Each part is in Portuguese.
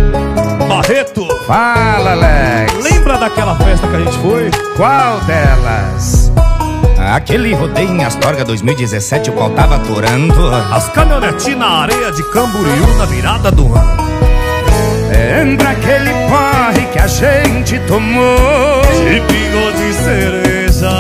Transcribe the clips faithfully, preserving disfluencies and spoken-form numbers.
Barreto! Fala, Alex! Lembra daquela festa que a gente foi? Qual delas? Aquele rodeio em Astorga dois mil e dezessete, o qual tava aturando As caminhonetinhas na areia de Camboriú na virada do ano. Lembra aquele porre que a gente tomou De pingo de cereja.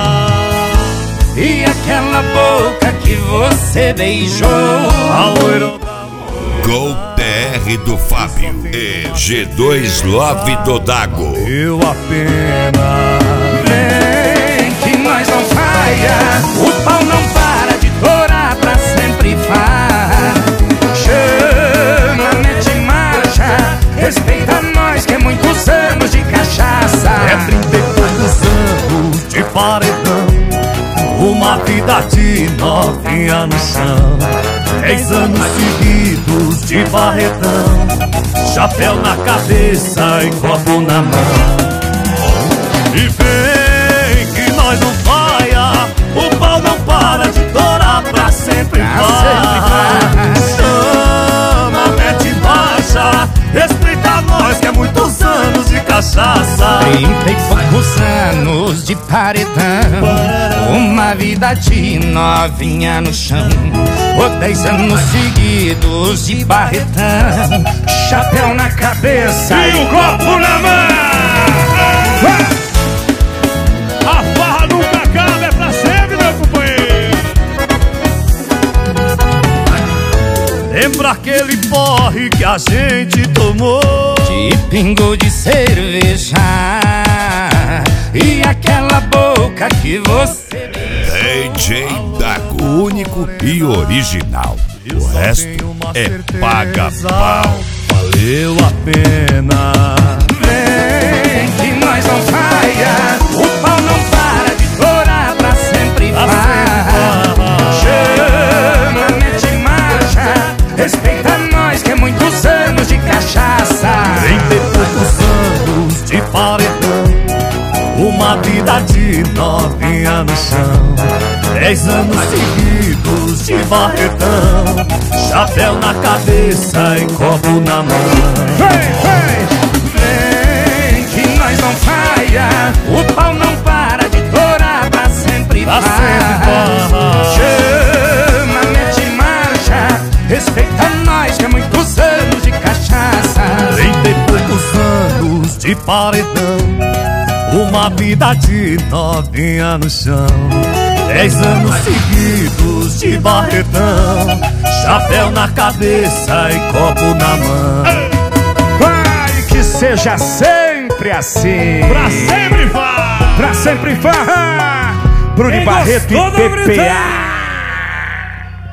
E aquela boca que você beijou A loira da Gol T R do Fábio e G dois Love do Dago. eu a pena. Vem que nós não falha, o pau não para de torar, pra sempre faz. Chama, mete marcha, respeita nós que é muitos anos de cachaça. É trinta e poucos anos de paredão, uma vida de novinha no chão. Dez anos seguidos de barretão, chapéu na cabeça e copo na mão. E vem que nós não falha, o pau não para de torar, pra sempre vai. Chama, mete marcha, respeita nós que é muitos anos de cachaça. Trinta e poucos anos de paredão, uma vida de novinha no chão. Por dez anos seguidos de barretão, chapéu na cabeça E o copo na mão. A farra nunca acaba, é pra sempre, meu companheiro. Lembra aquele porre que a gente tomou de pingo de cerveja e aquela boca que você D J Dago, único e original. Eu O só resto tenho uma é certeza, paga-pau. valeu a pena. vem que nós não falha, o pau não para de torar, pra sempre faz. Chama, mete marcha, respeita nós que é muitos anos de cachaça. Trinta e poucos anos de paredão, uma vida de novinha no chão. Dez anos seguidos de barretão, chapéu na cabeça e copo na mão. Vem, vem, vem que nós não falha, o pau não para de torar, pra sempre Pra faz. sempre faz. Chama, mete marcha, respeita nós que é muitos anos de cachaça. Trinta e poucos anos de paredão, uma vida de novinha no chão. Dez anos seguidos de barretão, chapéu na cabeça e copo na mão. Vai que seja sempre assim, Pra sempre vai! pra sempre farra. Bruno Quem Barreto gostou e do P P A.